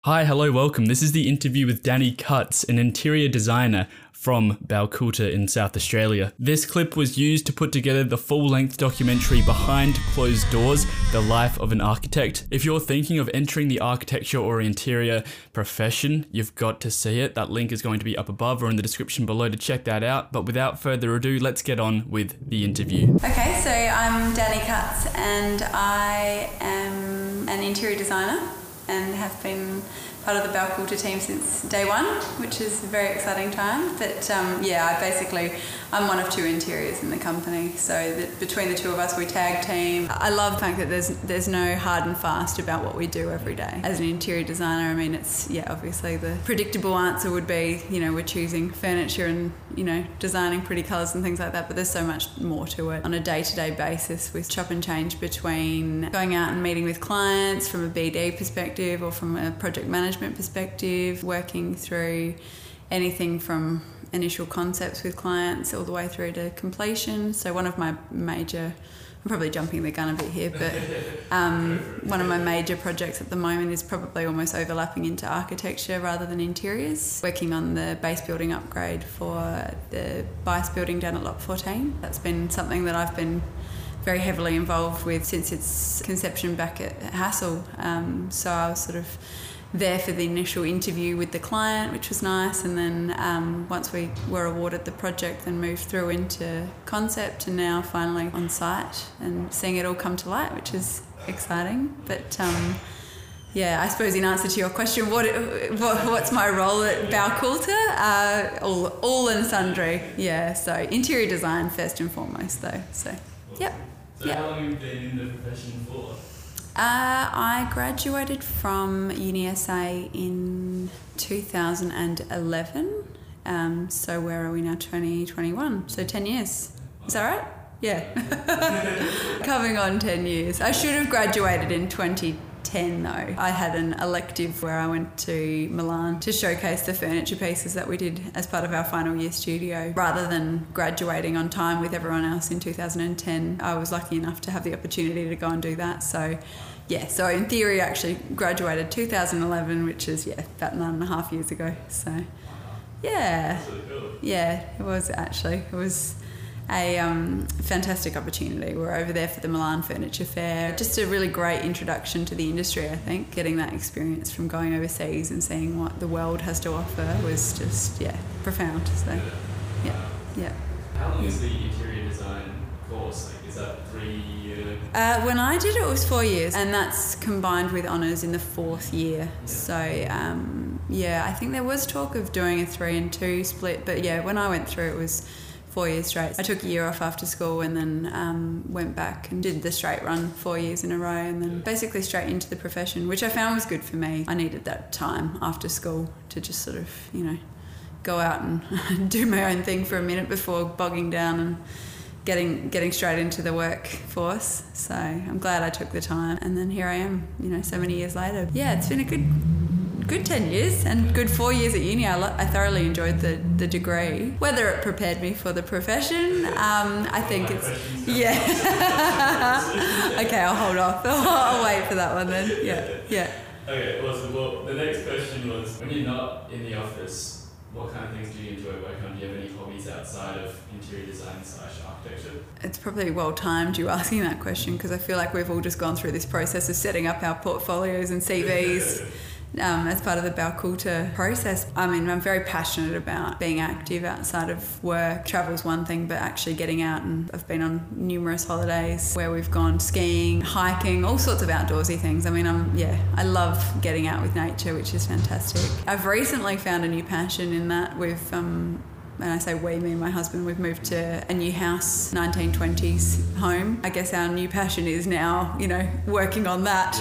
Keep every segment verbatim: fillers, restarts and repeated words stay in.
Hi, hello, welcome. This is the interview with Danny Cutts, an interior designer from Balcoolta in South Australia. This clip was used to put together the full-length documentary Behind Closed Doors, The Life of an Architect. If you're thinking of entering the architecture or interior profession, you've got to see it. That link is going to be up above or in the description below to check that out. But without further ado, let's get on with the interview. Okay, so I'm Danny Cutts and I am an interior designer and have been part of the Balcoolta team since day one, which is a very exciting time. But um, yeah, I basically, I'm one of two interiors in the company. So that between the two of us, we tag team. I love the fact that there's there's no hard and fast about what we do every day. As an interior designer, I mean, it's, yeah, obviously the predictable answer would be, you know, we're choosing furniture and, you know, designing pretty colours and things like that, but there's so much more to it. On a day-to-day basis, we chop and change between going out and meeting with clients from a B D perspective or from a project management perspective, working through anything from initial concepts with clients all the way through to completion. So one of my major, I'm probably jumping the gun a bit here, but um, one of my major projects at the moment is probably almost overlapping into architecture rather than interiors. Working on the base building upgrade for the Bias building down at Lot fourteen. That's been something that I've been very heavily involved with since its conception back at Hassel. Um, so I was sort of there for the initial interview with the client, which was nice, and then um, once we were awarded the project, then moved through into concept and now finally on site and seeing it all come to light, which is exciting. But um, yeah, I suppose in answer to your question, what, what what's my role at Balcoolta? Uh, all, all and sundry, yeah. So interior design first and foremost though, so yep. So yep. How long have you been in the profession for? Uh, I graduated from UniSA in two thousand eleven, um, so where are we now, twenty twenty-one, so ten years, is that right? Yeah, coming on ten years. I should have graduated in twenty ten though. I had an elective where I went to Milan to showcase the furniture pieces that we did as part of our final year studio. Rather than graduating on time with everyone else in two thousand ten, I was lucky enough to have the opportunity to go and do that. So yeah, so in theory I actually graduated two thousand eleven, which is yeah about nine and a half years ago. So yeah, yeah, it was actually, it was a um, fantastic opportunity. We're over there for the Milan Furniture Fair. Just a really great introduction to the industry, I think. Getting that experience from going overseas and seeing what the world has to offer was just, yeah, profound. So, yeah, yeah. How long is the interior design course? Like, is that three years? Uh, when I did it, it was four years, and that's combined with honours in the fourth year. Yeah. So, um, yeah, I think there was talk of doing a three and two split, but yeah, when I went through, it was four years straight. I took a year off after school and then um, went back and did the straight run four years in a row and then basically straight into the profession, which I found was good for me. I needed that time after school to just sort of, you know, go out and do my own thing for a minute before bogging down and getting getting straight into the workforce. So I'm glad I took the time, and then here I am, you know, so many years later. Yeah, it's been a good good ten years and good four years at uni. I, lo- I thoroughly enjoyed the, the degree. Whether it prepared me for the profession, um, I think it's, yeah. Okay, I'll hold off. I'll wait for that one then. Yeah, yeah. Okay, awesome. Well, the next question was, when you're not in the office, what kind of things do you enjoy working on? Do you have any hobbies outside of interior design slash architecture? It's probably well timed you asking that question, because I feel like we've all just gone through this process of setting up our portfolios and C Vs. Um, as part of the Balcoolta process. I mean, I'm very passionate about being active outside of work. Travel's one thing, but actually getting out, and I've been on numerous holidays where we've gone skiing, hiking, all sorts of outdoorsy things. I mean, I'm, yeah, I love getting out with nature, which is fantastic. I've recently found a new passion in that we've, um, and I say we, me and my husband, we've moved to a new house, nineteen twenties home. I guess our new passion is now, you know, working on that.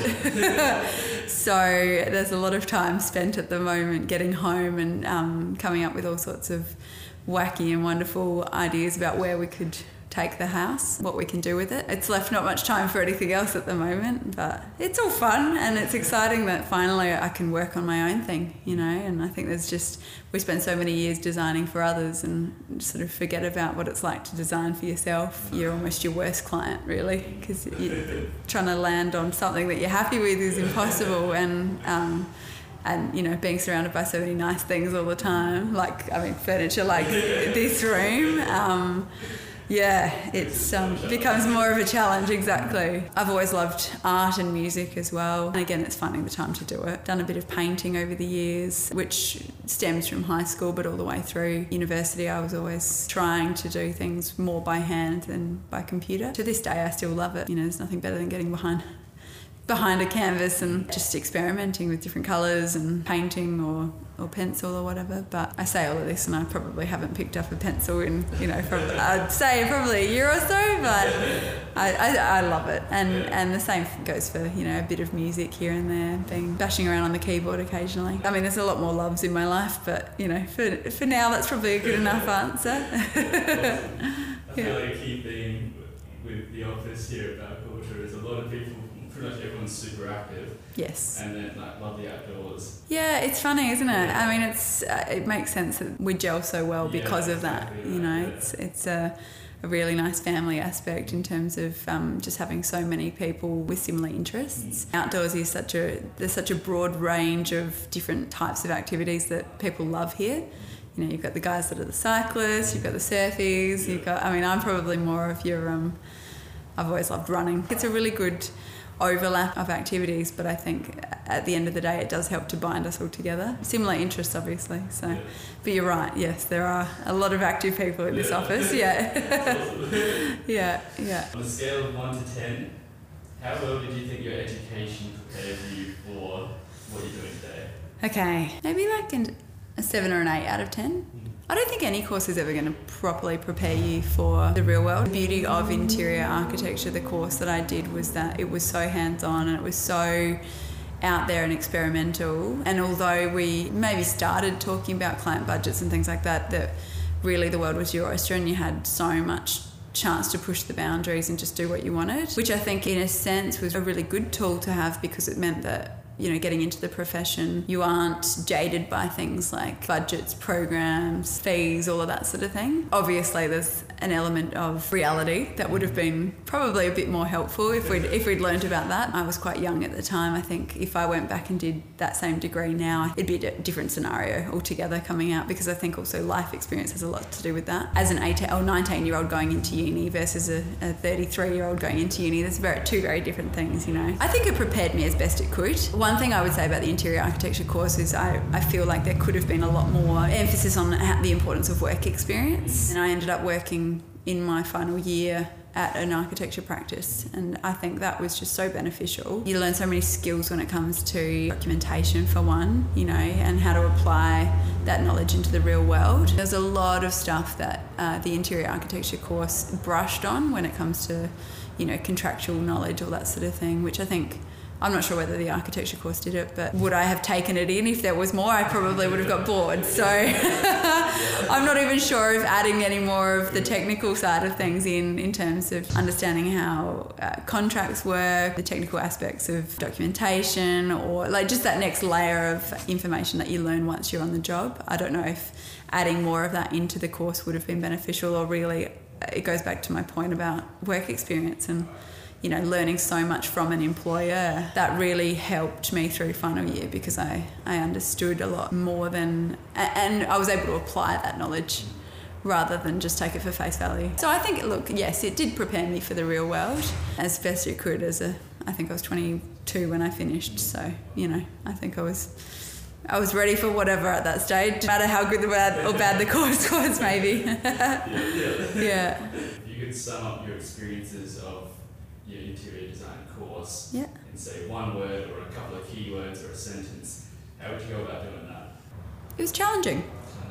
So there's a lot of time spent at the moment getting home and um, coming up with all sorts of wacky and wonderful ideas about where we could take the house, what we can do with it. It's left not much time for anything else at the moment, but it's all fun and it's exciting that finally I can work on my own thing, you know, and I think there's just, we spend so many years designing for others and sort of forget about what it's like to design for yourself. You're almost your worst client, really, because you're trying to land on something that you're happy with is impossible, and um, and, you know, being surrounded by so many nice things all the time, like, I mean, furniture like this room, um, yeah, it's um, becomes more of a challenge, exactly. I've always loved art and music as well. And again, it's finding the time to do it. Done a bit of painting over the years, which stems from high school, but all the way through university, I was always trying to do things more by hand than by computer. To this day, I still love it. You know, there's nothing better than getting behind behind a canvas and just experimenting with different colours and painting or, or pencil or whatever. But I say all of this and I probably haven't picked up a pencil in, you know, from, I'd say probably a year or so, but I, I, I love it. And, and the same goes for, you know, a bit of music here and there, being bashing around on the keyboard occasionally. I mean, there's a lot more loves in my life, but, you know, for, for now, that's probably a good enough answer. I feel like a key theme with the office here at Balcoulter is a lot of people, pretty much everyone's super active. Yes. And then like love the outdoors. Yeah, it's funny, isn't it? I mean, it's uh, it makes sense that we gel so well because yeah, of that. exactly You know, right, yeah. it's it's a, a really nice family aspect in terms of um, just having so many people with similar interests. Mm. Outdoors is such a there's such a broad range of different types of activities that people love here. You know, you've got the guys that are the cyclists, you've got the surfies, you've got. I mean, I'm probably more of your. Um, I've always loved running. It's a really good overlap of activities, but I think at the end of the day it does help to bind us all together. Similar interests, obviously. So, yeah. But you're right. Yes, there are a lot of active people in this yeah. office. Yeah. yeah, yeah. On a scale of one to ten, how well did you think your education prepared you for what you're doing today? Okay, maybe like an, a seven or an eight out of ten. I don't think any course is ever going to properly prepare you for the real world. The beauty of interior architecture, the course that I did, was that it was so hands-on and it was so out there and experimental. And although we maybe started talking about client budgets and things like that, that really the world was your oyster and you had so much chance to push the boundaries and just do what you wanted, which I think in a sense was a really good tool to have, because it meant that, you know, getting into the profession, you aren't jaded by things like budgets, programs, fees, all of that sort of thing. Obviously, there's an element of reality that would have been probably a bit more helpful if we'd, if we'd learned about that. I was quite young at the time. I think if I went back and did that same degree now, it'd be a different scenario altogether coming out, because I think also life experience has a lot to do with that. As an eighteen or nineteen-year-old going into uni versus a, a thirty-three-year-old going into uni, there's very, two very different things, you know. I think it prepared me as best it could. One thing I would say about the interior architecture course is I, I feel like there could have been a lot more emphasis on the importance of work experience. And I ended up working in my final year at an architecture practice, and I think that was just so beneficial. You learn so many skills when it comes to documentation, for one, you know, and how to apply that knowledge into the real world. There's a lot of stuff that uh, the interior architecture course brushed on when it comes to, you know, contractual knowledge, all that sort of thing, which I think, I'm not sure whether the architecture course did it, but would I have taken it in if there was more? I probably would have got bored. So I'm not even sure if adding any more of the technical side of things in, in terms of understanding how uh, contracts work, the technical aspects of documentation, or like just that next layer of information that you learn once you're on the job. I don't know if adding more of that into the course would have been beneficial, or really it goes back to my point about work experience and, you know, learning so much from an employer. That really helped me through final year, because I, I understood a lot more than, and I was able to apply that knowledge rather than just take it for face value. So I think, look, yes, it did prepare me for the real world as best it could. As a, I think I was twenty-two when I finished, so, you know, I think I was, I was ready for whatever at that stage, no matter how good the bad or bad the course was, maybe. yeah, yeah. yeah. If you could sum up your experiences of your interior design course yeah. in, say, one word or a couple of keywords or a sentence, how would you go about doing that? It was challenging.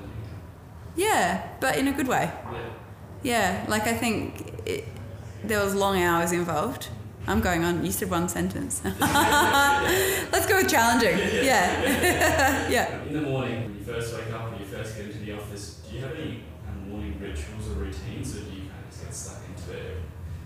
Yeah, but in a good way. Yeah. Yeah, like I think it, there was long hours involved. I'm going on, you said one sentence. Let's go with challenging. Yeah. yeah. In the morning, when you first wake up, when you first get into the office, do you have any um, morning rituals or routines, or do you kind of just get stuck into it?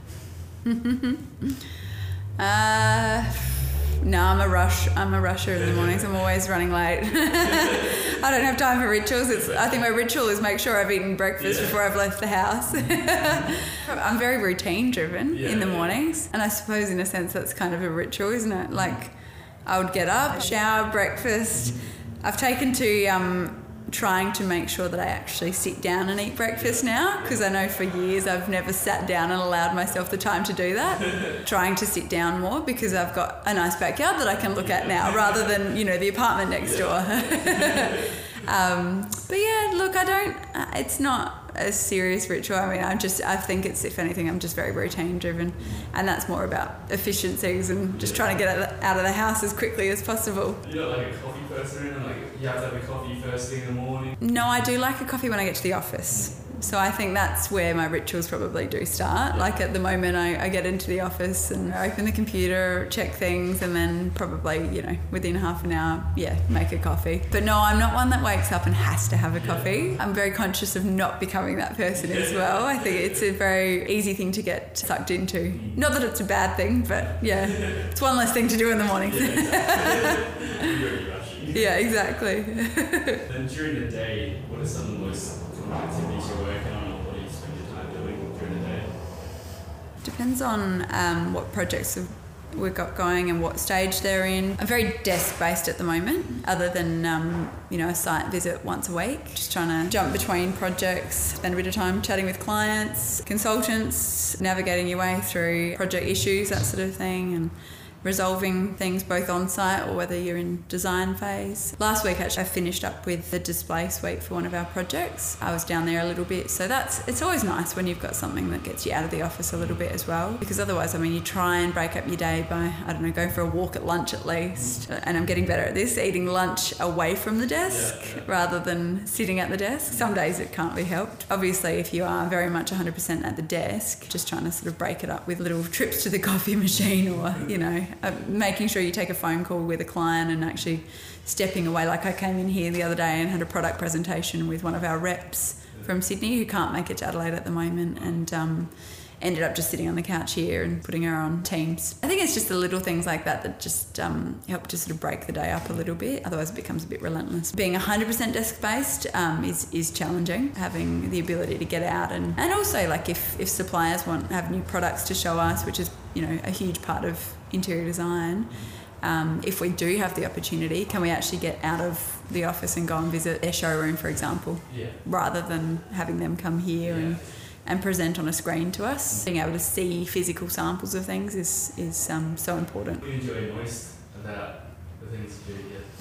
uh, no, I'm a rush. I'm a rusher in the mornings. I'm always running late. I don't have time for rituals. It's, I think my ritual is make sure I've eaten breakfast yeah. before I've left the house. I'm very routine driven yeah, in the mornings, and I suppose in a sense that's kind of a ritual, isn't it? Like, I would get up, shower, breakfast. I've taken to um, trying to make sure that I actually sit down and eat breakfast now, because I know for years I've never sat down and allowed myself the time to do that. Trying to sit down more because I've got a nice backyard that I can look at now rather than, you know, the apartment next door. um, but yeah, look, I don't, it's not a serious ritual. I mean, I just, I think it's, if anything, I'm just very routine driven, and that's more about efficiencies and just trying to get out of the house as quickly as possible. You're not like a coffee person, and like you have to have a coffee first thing in the morning? No, I do like a coffee when I get to the office. So I think that's where my rituals probably do start. Like at the moment I, I get into the office and I open the computer, check things, and then probably, you know, within half an hour, yeah, make a coffee. But no, I'm not one that wakes up and has to have a coffee. I'm very conscious of not becoming that person as well. I think it's a very easy thing to get sucked into. Not that it's a bad thing, but yeah, it's one less thing to do in the morning. Yeah, exactly. Then during the day, what are some of the most common activities you're working on, or what do you spend your time doing during the day? Depends on um, what projects we've got going and what stage they're in. I'm very desk-based at the moment, other than um, you know, a site visit once a week. Just trying to jump between projects, spend a bit of time chatting with clients, consultants, navigating your way through project issues, that sort of thing, and resolving things both on site or whether you're in design phase. Last week actually I finished up with the display suite for one of our projects. I was down there a little bit, so that's, it's always nice when you've got something that gets you out of the office a little bit as well, because otherwise, I mean, you try and break up your day by, I don't know, going for a walk at lunch at least, and I'm getting better at this, eating lunch away from the desk yeah, yeah. rather than sitting at the desk. Some days it can't be helped. Obviously, if you are very much one hundred percent at the desk, just trying to sort of break it up with little trips to the coffee machine, or, you know, Uh, making sure you take a phone call with a client and actually stepping away. Like I came in here the other day and had a product presentation with one of our reps from Sydney who can't make it to Adelaide at the moment, and um, ended up just sitting on the couch here and putting her on Teams. I think it's just the little things like that that just um, help to sort of break the day up a little bit, otherwise it becomes a bit relentless. Being one hundred percent desk-based um, is, is challenging, having the ability to get out, and, and also like if, if suppliers want have new products to show us, which is, you know, a huge part of interior design, um, if we do have the opportunity, can we actually get out of the office and go and visit their showroom, for example, yeah. rather than having them come here yeah. and and present on a screen to us. Being able to see physical samples of things is, is um, so important. What do you enjoy most about the things you do here?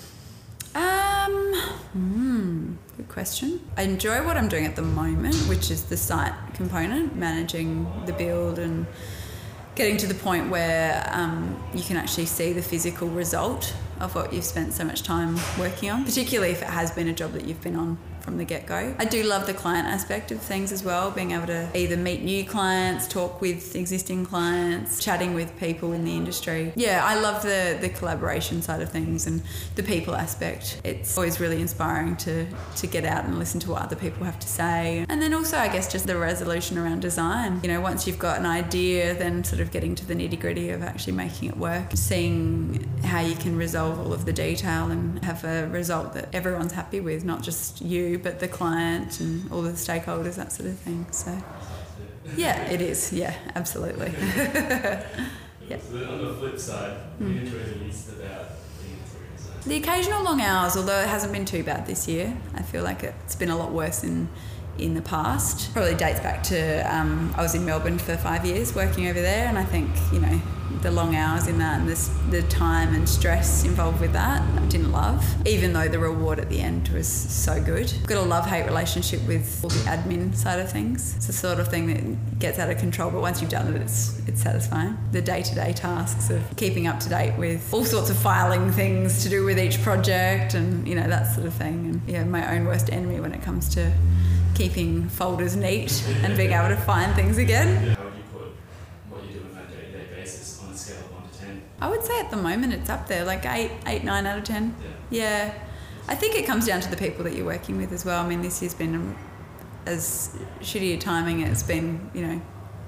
Um, hmm, good question. I enjoy what I'm doing at the moment, which is the site component, managing the build and getting to the point where um, you can actually see the physical result of what you've spent so much time working on, particularly if it has been a job that you've been on from the get-go. I do love the client aspect of things as well, being able to either meet new clients, talk with existing clients, chatting with people in the industry. Yeah, I love the, the collaboration side of things and the people aspect. It's always really inspiring to, to get out and listen to what other people have to say. And then also, I guess, just the resolution around design. You know, once you've got an idea, then sort of getting to the nitty-gritty of actually making it work, seeing how you can resolve all of the detail and have a result that everyone's happy with, not just you, but the client and all the stakeholders, that sort of thing. So yeah, it is. Yeah, absolutely. Yeah. So then on the flip side, what do you enjoy the least about being interior design? The occasional long hours, although it hasn't been too bad this year. I feel like it's been a lot worse in in the past. Probably dates back to um, I was in Melbourne for five years working over there, and I think, you know, the long hours in that and this, the time and stress involved with that I didn't love, even though the reward at the end was so good. I've got a love-hate relationship with all the admin side of things. It's the sort of thing that gets out of control, but once you've done it, it's it's satisfying. The day-to-day tasks of keeping up to date with all sorts of filing things to do with each project and, you know, that sort of thing. And yeah, my own worst enemy when it comes to keeping folders neat and being able to find things again. Yeah, how would you put what you do on that day-to-day basis on a scale of one to ten? I would say at the moment it's up there, like eight, eight, nine out of ten. Yeah. yeah. I think it comes down to the people that you're working with as well. I mean, this year's been as shitty a timing. It's been, you know,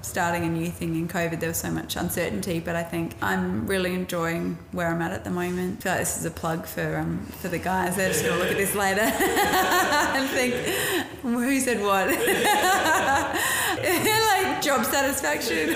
starting a new thing in COVID, there was so much uncertainty, but I think I'm really enjoying where I'm at at the moment. I feel like this is a plug for um, for the guys. They're just going to look at this later and think, who said what? Like job satisfaction.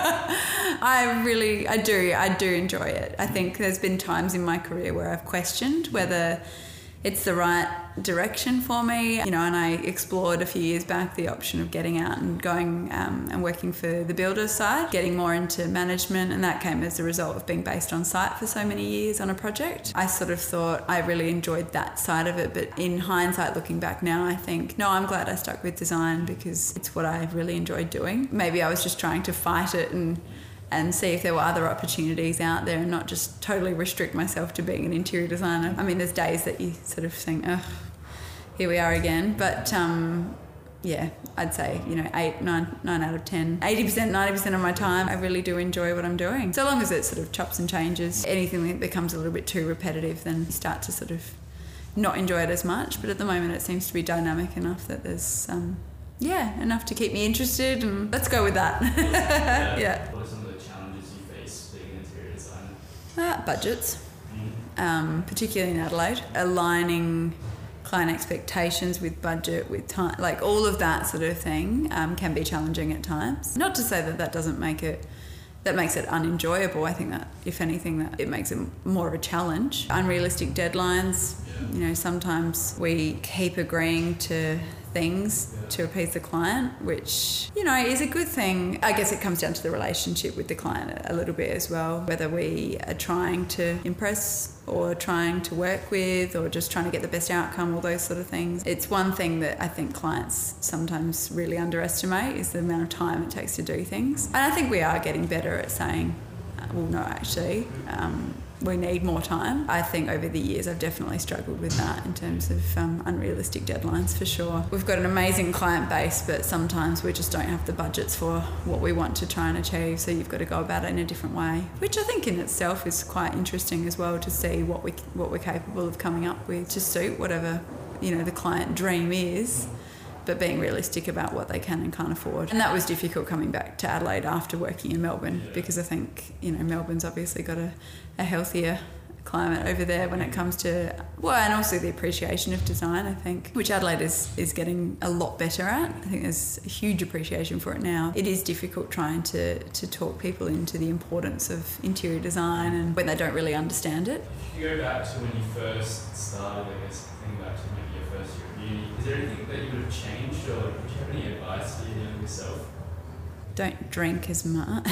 I really, I do, I do enjoy it. I think there's been times in my career where I've questioned whether it's the right direction for me, you know, and I explored a few years back the option of getting out and going um, and working for the builder side, getting more into management, and that came as a result of being based on site for so many years on a project. I sort of thought I really enjoyed that side of it, but in hindsight, looking back now, I think, no, I'm glad I stuck with design because it's what I really enjoyed doing. Maybe I was just trying to fight it and and see if there were other opportunities out there and not just totally restrict myself to being an interior designer. I mean, there's days that you sort of think, oh, here we are again. But um, yeah, I'd say, you know, eight, nine, nine out of ten, eighty percent, ninety percent of my time, I really do enjoy what I'm doing. So long as it sort of chops and changes. Anything that becomes a little bit too repetitive, then you start to sort of not enjoy it as much. But at the moment, it seems to be dynamic enough that there's, um, yeah, enough to keep me interested, and let's go with that. yeah. yeah. What are some of the challenges you face being an interior designer? Uh, budgets, Mm. um, particularly in Adelaide. Aligning client expectations with budget, with time, like all of that sort of thing um, can be challenging at times. Not to say that that doesn't make it, that makes it unenjoyable. I think that, if anything, that it makes it more of a challenge. Unrealistic deadlines. Yeah. You know, sometimes we keep agreeing to things to appease the client, which, you know, is a good thing. I guess it comes down to the relationship with the client a little bit as well, whether we are trying to impress or trying to work with or just trying to get the best outcome, all those sort of things. It's one thing that I think clients sometimes really underestimate is the amount of time it takes to do things. And I think we are getting better at saying, well, no, actually, um, we need more time. I think over the years I've definitely struggled with that in terms of um, unrealistic deadlines, for sure. We've got an amazing client base, but sometimes we just don't have the budgets for what we want to try and achieve, so you've got to go about it in a different way, which I think in itself is quite interesting as well, to see what we what we're capable of coming up with to suit whatever, you know, the client dream is, but being realistic about what they can and can't afford. And that was difficult coming back to Adelaide after working in Melbourne, because I think, you know, Melbourne's obviously got a, a healthier climate over there when it comes to, well, and also the appreciation of design, I think, which Adelaide is, is getting a lot better at. I think there's a huge appreciation for it now. It is difficult trying to, to talk people into the importance of interior design and when they don't really understand it. If you go back to when you first started, I guess, thinking back to maybe your first year of uni, is there anything that you would have changed, or would you have any advice for your younger self? Don't drink as much.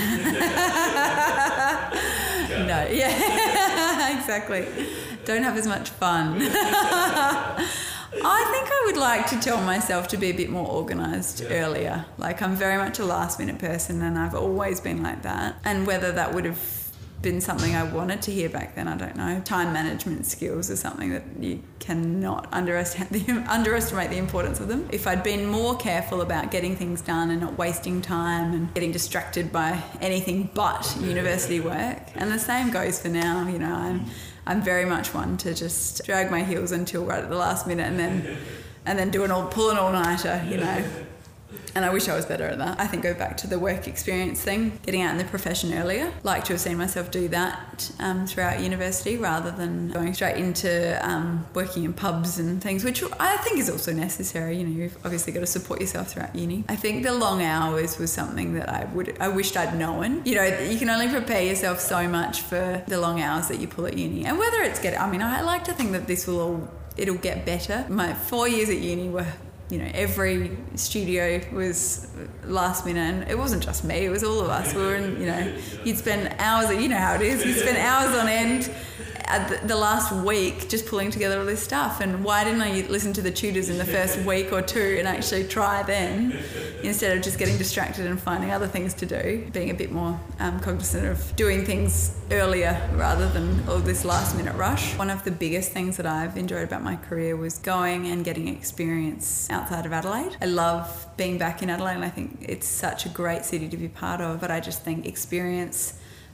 No, yeah, exactly. Don't have as much fun. I think I would like to tell myself to be a bit more organised yeah. earlier. Like, I'm very much a last minute person, and I've always been like that. And whether that would have been something I wanted to hear back then, I don't know. Time management skills are something that you cannot underestimate the, underestimate the importance of them. If I'd been more careful about getting things done and not wasting time and getting distracted by anything but university work, and the same goes for now, you know, I'm I'm very much one to just drag my heels until right at the last minute and then and then do an all pull an all-nighter, you know. And I wish I was better at that. I think go back to the work experience thing, getting out in the profession earlier. Like to have seen myself do that um, throughout university rather than going straight into um, working in pubs and things, which I think is also necessary. You know, you've obviously got to support yourself throughout uni. I think the long hours was something that I would, I wished I'd known. You know, you can only prepare yourself so much for the long hours that you pull at uni. And whether it's get, I mean, I like to think that this will all, it'll get better. My four years at uni were, you know, every studio was last minute, and it wasn't just me, it was all of us. We were in, you know, you'd spend hours, you know how it is, you'd spend hours on end at the last week just pulling together all this stuff. And why didn't I listen to the tutors in the first week or two and actually try then, instead of just getting distracted and finding other things to do, being a bit more um, cognizant of doing things earlier rather than all this last minute rush. One of the biggest things that I've enjoyed about my career was going and getting experience outside of Adelaide. I love being back in Adelaide, and I think it's such a great city to be part of, but I just think experience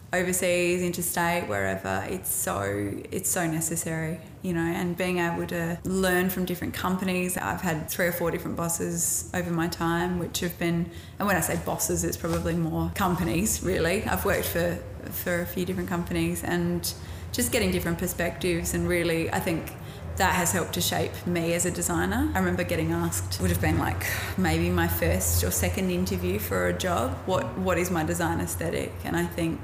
overseas, interstate, wherever, it's so it's so necessary, you know, and being able to learn from different companies. I've had three or four different bosses over my time, which have been, and when I say bosses, it's probably more companies, really. I've worked for, for a few different companies, and just getting different perspectives, and really, I think that has helped to shape me as a designer. I remember getting asked, would have been like maybe my first or second interview for a job, what what is my design aesthetic? And I think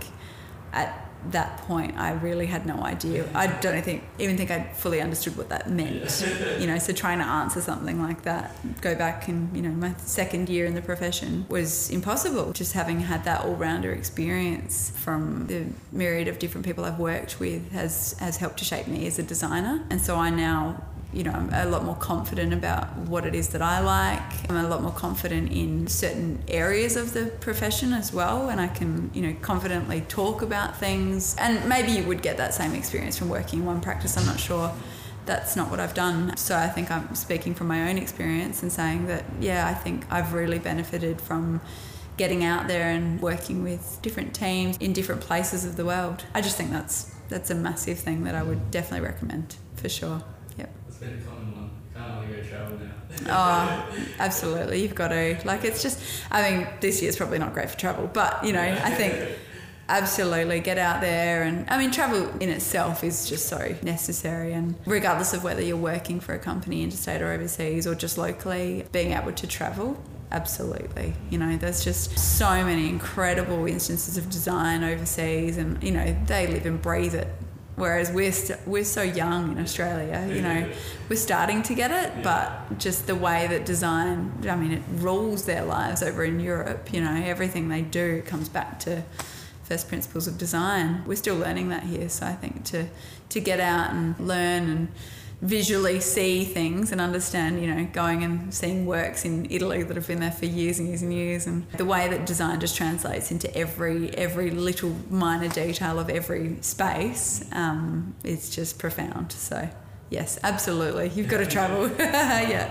at that point I really had no idea. I don't think even think I fully understood what that meant. You know, so trying to answer something like that, go back and, you know, my second year in the profession was impossible. Just having had that all-rounder experience from the myriad of different people I've worked with has has helped to shape me as a designer. And so I now, you know, I'm a lot more confident about what it is that I like. I'm a lot more confident in certain areas of the profession as well, and I can, you know, confidently talk about things. And maybe you would get that same experience from working in one practice, I'm not sure. That's not what I've done. So I think I'm speaking from my own experience and saying that, yeah, I think I've really benefited from getting out there and working with different teams in different places of the world. I just think that's that's a massive thing that I would definitely recommend, for sure. Yep. It's been a common one. Can't only go travel now. Oh, absolutely. You've got to. Like, it's just, I mean, this year's probably not great for travel, but, you know, I think absolutely get out there. And, I mean, travel in itself is just so necessary. And regardless of whether you're working for a company interstate or overseas or just locally, being able to travel, absolutely. You know, there's just so many incredible instances of design overseas, and, you know, they live and breathe it. Whereas we're st- we're so young in Australia, you know, we're starting to get it, but just the way that design, I mean, it rules their lives over in Europe. You know, everything they do comes back to first principles of design. We're still learning that here, so I think to to get out and learn and visually see things and understand, you know, going and seeing works in Italy that have been there for years and years and years, and the way that design just translates into every every little minor detail of every space, um, it's just profound. So yes, absolutely, you've got to travel. Yeah.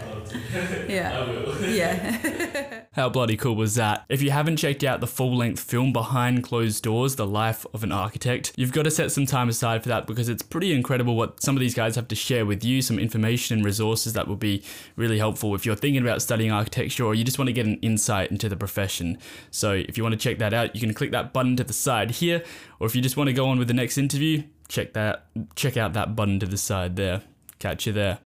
Yeah. I will. Yeah. How bloody cool was that? If you haven't checked out the full-length film Behind Closed Doors, The Life of an Architect, you've got to set some time aside for that, because it's pretty incredible what some of these guys have to share with you, some information and resources that will be really helpful if you're thinking about studying architecture or you just want to get an insight into the profession. So if you want to check that out, you can click that button to the side here, or if you just want to go on with the next interview, check that, check out that button to the side there. Catch you there.